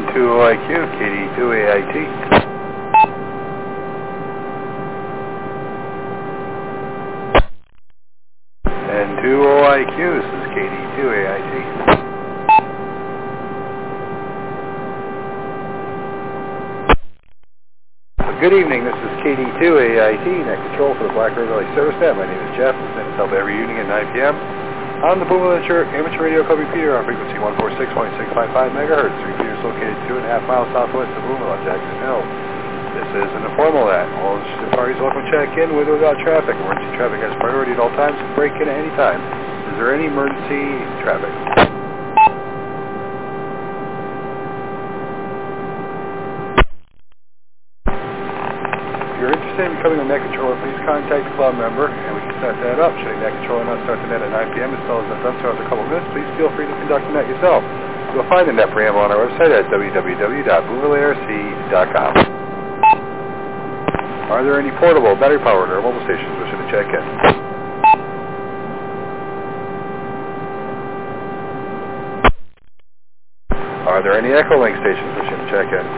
N2OIQ, KD2AIT. N2OIQ, this is KD2AIT. Good evening, this is KD2AIT, Net Control for the Black River Valley Service Net. My name is Jeff. This is held every evening at 9 p.m. on the Boom Amateur Radio Club Repeater on frequency 146.655 megahertz. The repeater is located 2.5 miles southwest of Boomville on Jackson Hill. This is an informal at. All interested parties are welcome to check in with or without traffic. Emergency traffic has priority at all times and break in at any time. Is there any emergency traffic? If you're interested in becoming a net controller, please contact the club member and we can set that up. Should a net controller not start the net at 9 p.m. as well as not done so after a couple of minutes, please feel free to conduct the net yourself. You'll find the net preamble on our website at www.boomvillearc.com. Are there any portable, battery-powered, or mobile stations wishing to check in? Are there any Echolink stations wishing to check in?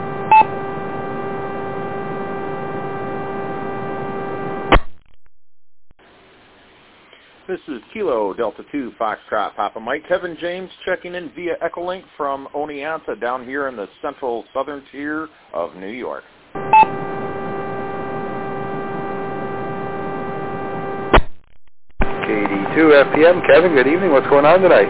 This is Kilo Delta 2 Foxtrot Papa Mike. Kevin James checking in via Echolink from Oneonta down here in the central southern tier of New York. KD2 FPM. Kevin, good evening. What's going on tonight?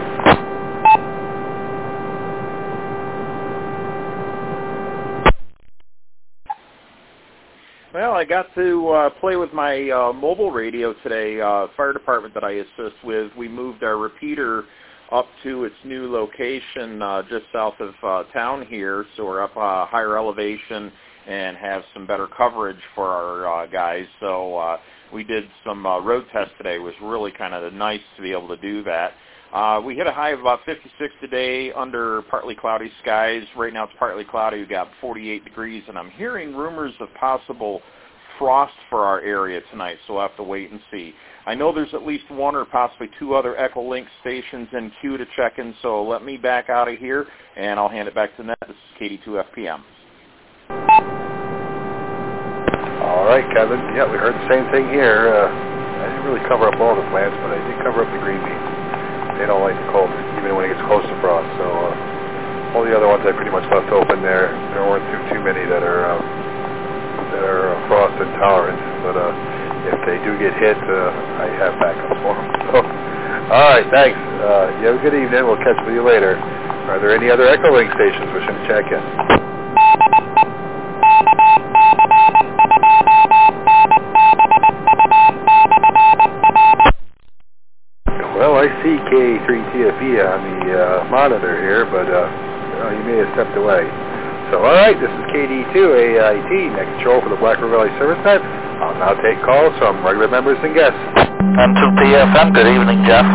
Well, I got to play with my mobile radio today, fire department that I assist with. We moved our repeater up to its new location just south of town here, so we're up higher elevation and have some better coverage for our guys. So we did some road tests today. It was really kind of nice to be able to do that. We hit a high of about 56 today under partly cloudy skies. Right now it's partly cloudy. We've got 48 degrees, and I'm hearing rumors of possible frost for our area tonight, so we'll have to wait and see. I know there's at least one or possibly two other Echolink stations in queue to check in, so let me back out of here, and I'll hand it back to Net. This is KD2 FPM. All right, Kevin. Yeah, we heard the same thing here. I didn't really cover up all the plants, but I did cover up the green beans. They don't like the cold, even when it gets close to frost. So all the other ones I pretty much left open there. There weren't too many that are frost intolerant. But if they do get hit, I have backups for them. So, all right, thanks. You have a good evening. We'll catch up with you later. Are there any other Echolink stations wishing to check in? Well, I see K3TFE on the monitor here, but you may have stepped away. So, all right, this is KD2AIT, Net Control for the Black River Valley Service Net. I'll now take calls from regular members and guests. N2PFM, good evening, Jeff.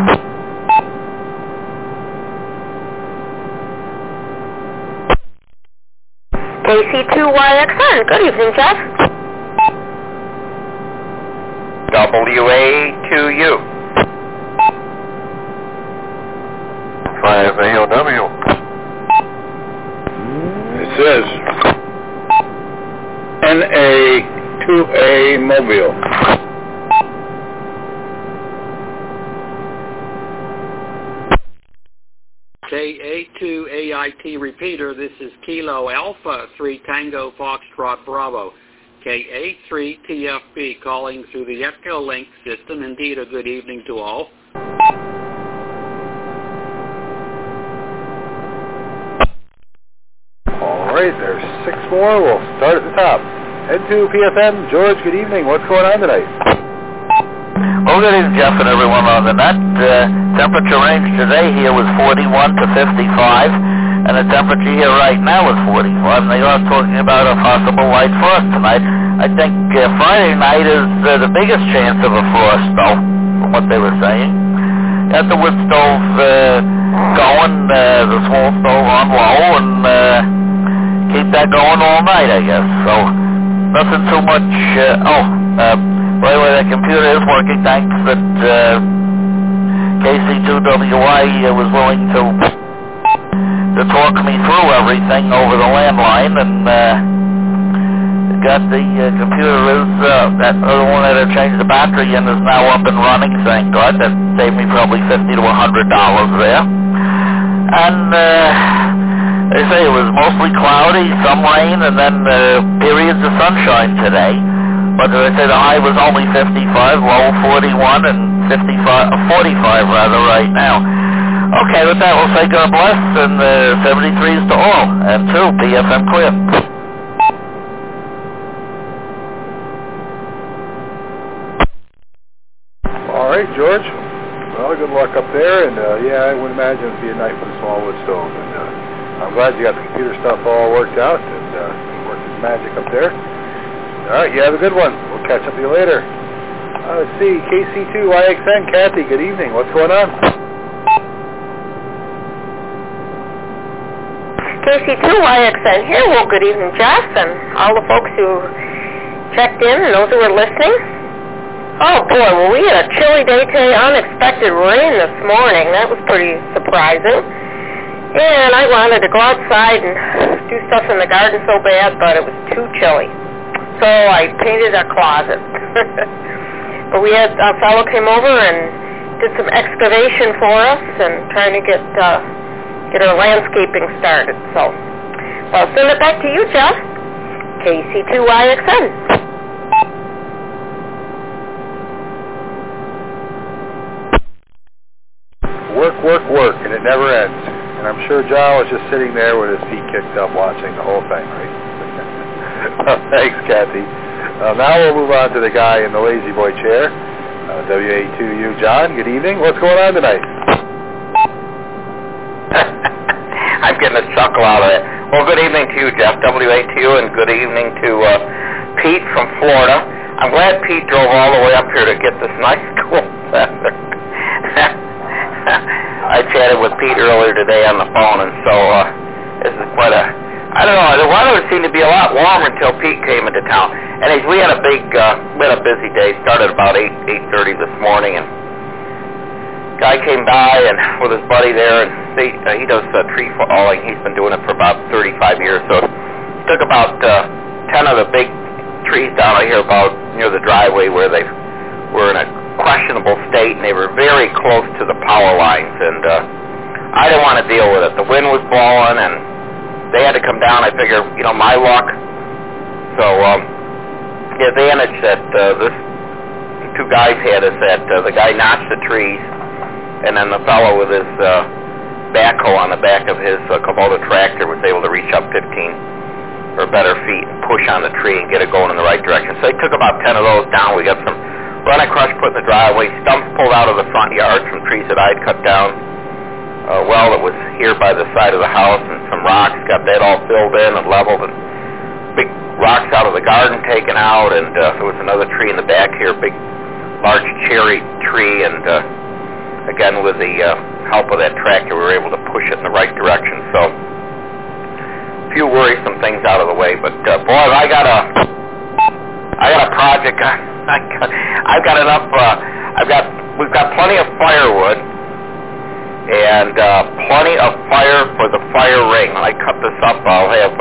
KC2YXN, good evening, Jeff. WA2U. 5AOW. It says NA2A Mobile. KA2AIT repeater, this is Kilo Alpha 3 Tango Foxtrot Bravo. KA3TFB calling through the Echolink system. Indeed, a good evening to all. All right, there's 6 more. We'll start at the top. N2PFM, George, good evening. What's going on tonight? Well, good evening, Jeff, and everyone on the net. Temperature range today here was 41 to 55, and the temperature here right now is 45. And they are talking about a possible light frost tonight. I think Friday night is the biggest chance of a frost, though, from what they were saying. Got the wood stove going, the small stove on low, and keep that going all night, I guess. So nothing too much. By the way, that computer is working. Thanks that KC2WI was willing to to talk me through everything over the landline, and got the computer that other one that had changed the battery in is now up and running, thank God. That saved me probably $50 to $100 there. And they say it was mostly cloudy, some rain, and then periods of sunshine today. But they say the high was only 55, low 41, and 45 rather right now. Okay, with that we'll say God bless, and 73s to all, and to BFM clear. All right, George. Well, good luck up there, and yeah, I would imagine it'd be a night for the small wood stove. And I'm glad you got the computer stuff all worked out and worked its magic up there. All right, you have a good one. We'll catch up with you later. Let's see, KC2YXN, Kathy, good evening. What's going on? KC2YXN here. Well, good evening, Jeff, and all the folks who checked in and those who were listening. Oh, boy, well, we had a chilly day today, unexpected rain this morning. That was pretty surprising. And I wanted to go outside and do stuff in the garden so bad, but it was too chilly. So I painted a closet. But we had a fellow came over and did some excavation for us and trying to get our landscaping started. So I'll send it back to you, Jeff. KC2YXN. Work, and it never ends. And I'm sure John was just sitting there with his feet kicked up watching the whole thing, right? Thanks, Kathy. Now we'll move on to the guy in the lazy boy chair, WA2U. John, good evening. What's going on tonight? I'm getting a chuckle out of it. Well, good evening to you, Jeff, WA2U, and good evening to Pete from Florida. I'm glad Pete drove all the way up here to get this nice cool weather. I chatted with Pete earlier today on the phone, and so this is quite a, I don't know, the weather seemed to be a lot warmer until Pete came into town. And we had a busy day. Started about 8:30 this morning, and guy came by and with his buddy there, and he does tree falling. He's been doing it for about 35 years, so he took about 10 of the big trees down here about near the driveway where they were in a questionable state, and they were very close to the power lines, and I didn't want to deal with it. The wind was blowing, and they had to come down. I figured, my luck. So the advantage that this two guys had is that the guy notched the trees, and then the fellow with his backhoe on the back of his Kubota tractor was able to reach up 15 or better feet and push on the tree and get it going in the right direction. So they took about 10 of those down. We got some running crush put in the driveway, stumps pulled out of the front yard from trees that I'd cut down. Well, it was here by the side of the house, and some rocks, got that all filled in and leveled, and big rocks out of the garden taken out, and there was another tree in the back here, big, large cherry tree, and again, with the help of that tractor, we were able to push it in the right direction. So, a few worrisome things out of the way, but boy, I got a project. I've got enough. We've got plenty of firewood and plenty of fire for the fire ring. When I cut this up, I'll have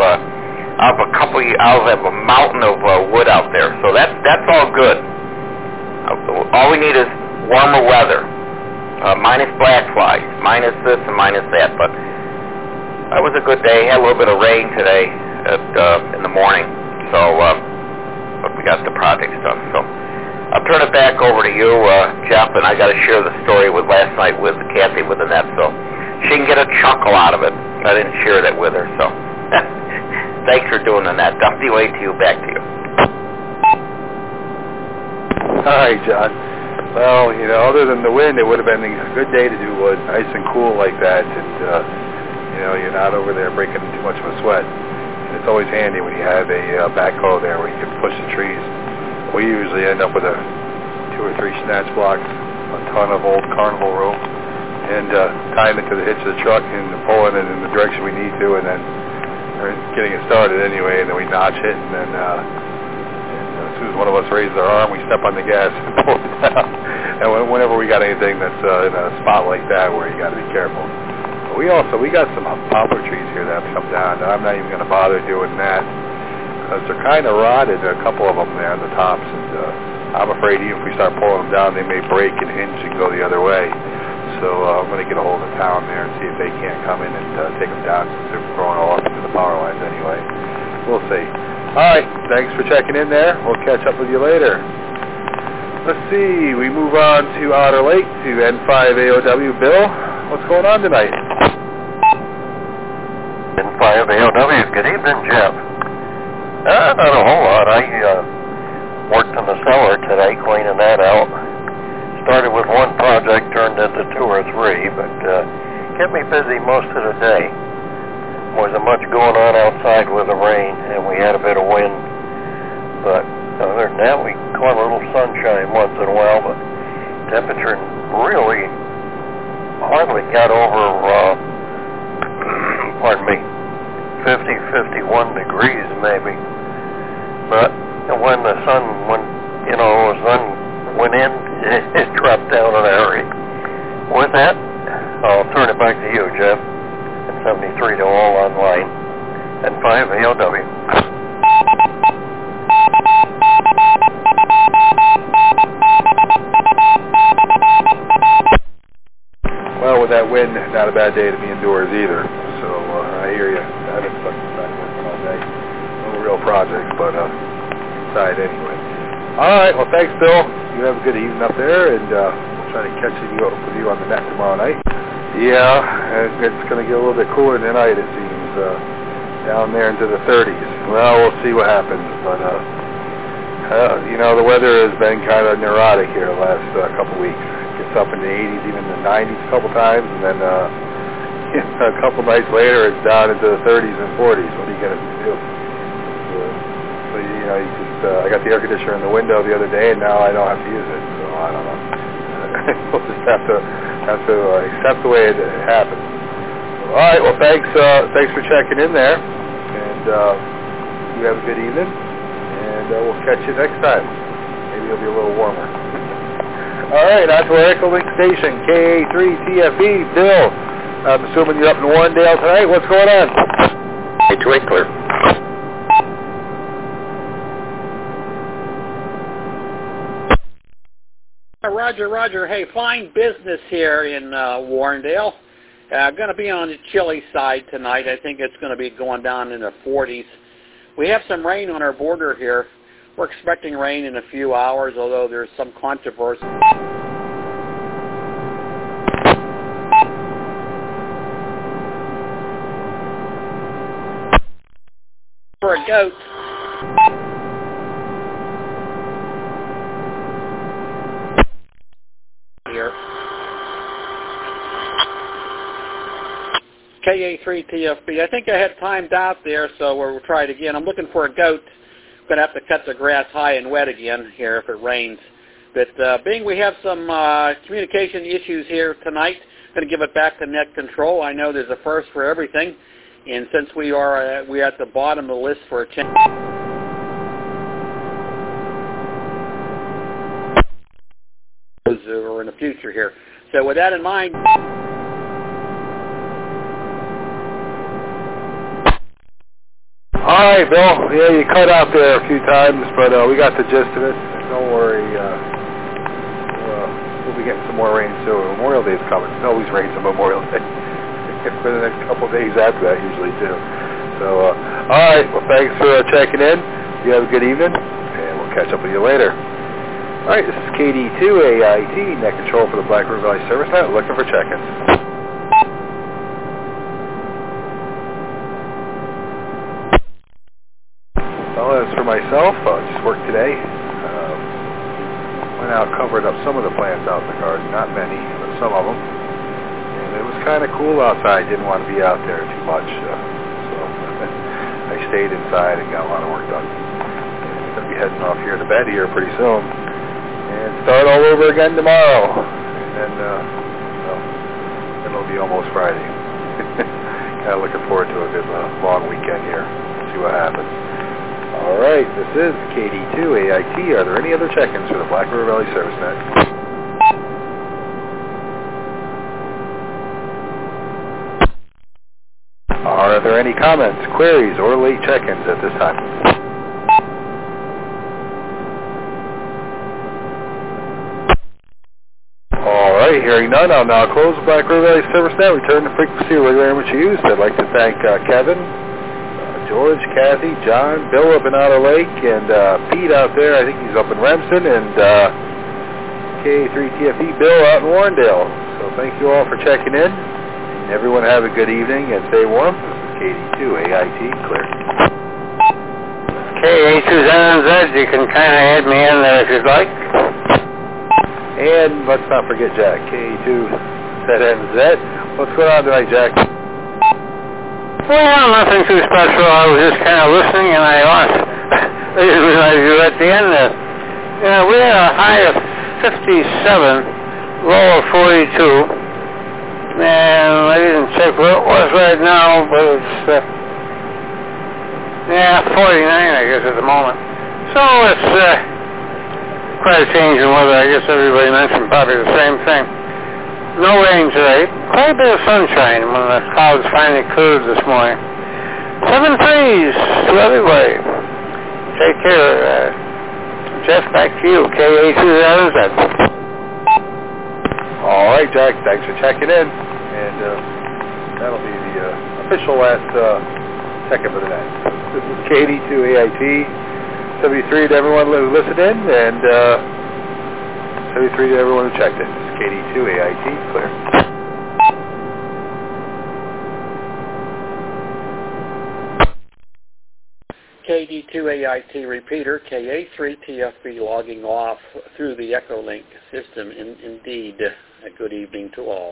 a mountain of wood out there. So that's all good. All we need is warmer weather, minus black flies, minus this and minus that. But that was a good day. Had a little bit of rain today in the morning. So. But we got the projects done. So I'll turn it back over to you, Jeff, and I got to share the story with last night with Kathy with Annette, so she can get a chuckle out of it. I didn't share that with her, so thanks for doing that. WA2U, back to you. All right, John. Well, other than the wind, it would have been a good day to do wood, nice and cool like that, and you're not over there breaking too much of a sweat. It's always handy when you have a backhoe there where you can push the trees. We usually end up with 2 or 3 snatch blocks, a ton of old carnival rope, and tying it to the hitch of the truck and pulling it in the direction we need to, and then getting it started anyway, and then we notch it, and then as soon as one of us raises our arm, we step on the gas and pull it down. And whenever we got anything that's in a spot like that where you got to be careful. we got some poplar trees here that have come down. I'm not even going to bother doing that because they're kind of rotted, a couple of them there on the tops, and I'm afraid even if we start pulling them down, they may break and hinge and go the other way. So I'm going to get a hold of the town there and see if they can't come in and take them down since they're growing all up into the power lines anyway. We'll see. All right, thanks for checking in there. We'll catch up with you later. Let's see, we move on to Otter Lake to N5AOW. Bill, what's going on tonight? N5AOW, good evening, Jeff. Not a whole lot. I worked in the cellar today, cleaning that out. Started with one project, turned into two or three, but kept me busy most of the day. Wasn't much going on outside with the rain, and we had a bit of wind, but other than that, we caught a little sunshine once in a while, but temperature really hardly got over, 50, 51 degrees maybe. But when the sun went in, it dropped down in a hurry. With that, I'll turn it back to you, Jeff. At 73 to all online. N5AOW. Well, with that wind, not a bad day to be indoors either. So I hear you. I've been stuck inside working all day. No real projects, but inside anyway. All right. Well, thanks, Bill. You have a good evening up there, and we'll try to catch you up with you on the net tomorrow night. Yeah, it's going to get a little bit cooler tonight, it seems, down there into the 30s. Well, we'll see what happens, but the weather has been kind of neurotic here the last couple weeks. Gets up in the 80s, even the 90s a couple times, and then a couple nights later it's down into the 30s and 40s. What are you going to do? I got the air conditioner in the window the other day, and now I don't have to use it, so I don't know. We'll just have to accept the way it happens. All right, well, thanks for checking in there, and you have a good evening, and we'll catch you next time. Maybe it'll be a little warmer. All right, on to our Echo Link station, KA3TFE. Bill, I'm assuming you're up in Warrendale tonight. What's going on? Hey, Twinkler. Roger. Hey, fine business here in Warrendale. Going to be on the chilly side tonight. I think it's going to be going down in the 40s. We have some rain on our border here. We're expecting rain in a few hours, although there's some controversy for a goat. Here. KA3TFB. I think I had timed out there, so we'll try it again. I'm looking for a goat. I'm going to have to cut the grass high and wet again here if it rains. But being we have some communication issues here tonight, I'm going to give it back to Net Control. I know there's a first for everything, and since we're at the bottom of the list for a change. Or in the future here. So with that in mind, all right, Bill. Yeah, you cut out there a few times, but we got the gist of it. Don't worry. We'll be getting some more rain soon. Memorial Day's coming. It always rains on Memorial Day. For the next couple of days after that, usually too. So, all right. Well, thanks for checking in. You have a good evening, and we'll catch up with you later. All right, this is KD2AIT, Net Control for the Black River Valley Service Net, looking for check-ins. Well, as for myself, just worked today. Went out, covered up some of the plants out in the garden, not many, but some of them. And it was kind of cool outside. Didn't want to be out there too much, so I stayed inside and got a lot of work done. I'm going to be heading off here to bed here pretty soon. And start all over again tomorrow. And then it'll be almost Friday. Kind of looking forward to a good long weekend here. See what happens. All right, this is KD2AIT. Are there any other check-ins for the Black River Valley Service Net? Are there any comments, queries, or late check-ins at this time? All right, hearing none, I'll now close the Black River Valley Service Net, return the frequency regulator which you used. I'd like to thank Kevin, George, Kathy, John, Bill up in Otter Lake, and Pete out there. I think he's up in Remsen, and KA3TFE Bill out in Warrendale. So thank you all for checking in. And everyone have a good evening and stay warm. This is KD2AIT, clear. KA2ZNZ, you can kind of add me in there if you'd like. And let's not forget Jack, KA2ZNZ. What's going on tonight, Jack? Well, nothing too special. I was just kind of listening and I lost. I didn't realize you were at the end there. Yeah, we had a high of 57, low of 42. And I didn't check what it was right now, but it's, 49, I guess, at the moment. So it's quite a change in weather. I guess everybody mentioned probably the same thing. No rain today. Quite a bit of sunshine when the clouds finally cleared this morning. 7 threes to everybody. Take care. Jeff, back to you. KA2ZNZ. All right, Jack. Thanks for checking in. And that'll be the official last second of the night. This is KD2AIT. 73 to everyone who listened in, and 73 to everyone who checked in. This is KD2AIT, clear. KD2AIT repeater, KA3TFB logging off through the Echolink system. Indeed, a good evening to all.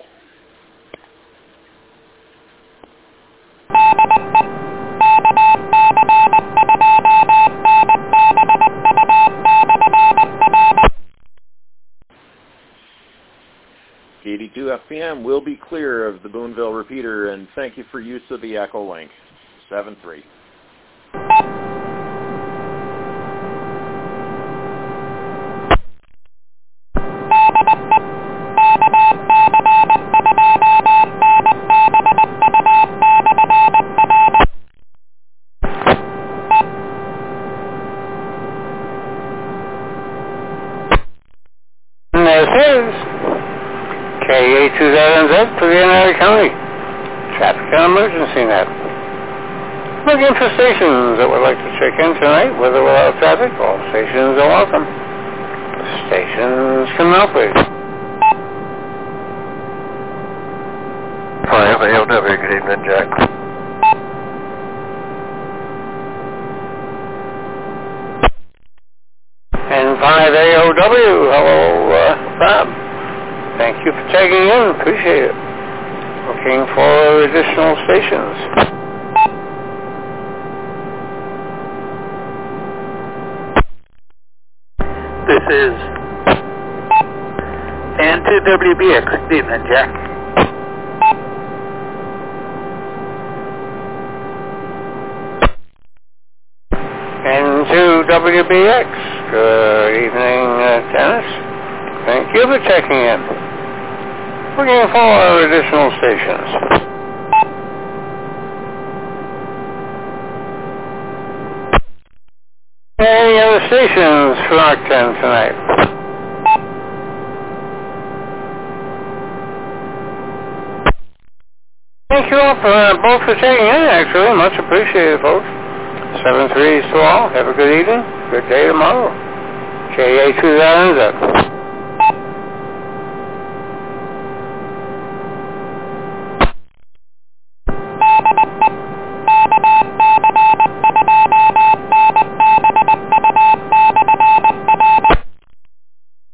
KD2 FPM will be clear of the Boonville repeater, and thank you for use of the Echolink. 7-3. KA2ZNZ for the United County. Traffic and Emergency Net. Looking for stations that would like to check in tonight, with or without traffic. All stations are welcome. Stations come out, please. Hi, AOW. Good evening, Jack. And 5 AOW. Hello, Bob. Thank you for checking in. Appreciate it. Looking for additional stations. This is N2WBX. Good evening, Jack. N2WBX. Good evening, Dennis. Thank you for checking in. Looking for additional stations. Any other stations for Arc 10 tonight? Thank you all both for checking in, actually. Much appreciated, folks. 7-3 to all. Have a good evening. Good day tomorrow. KA2ZNZ.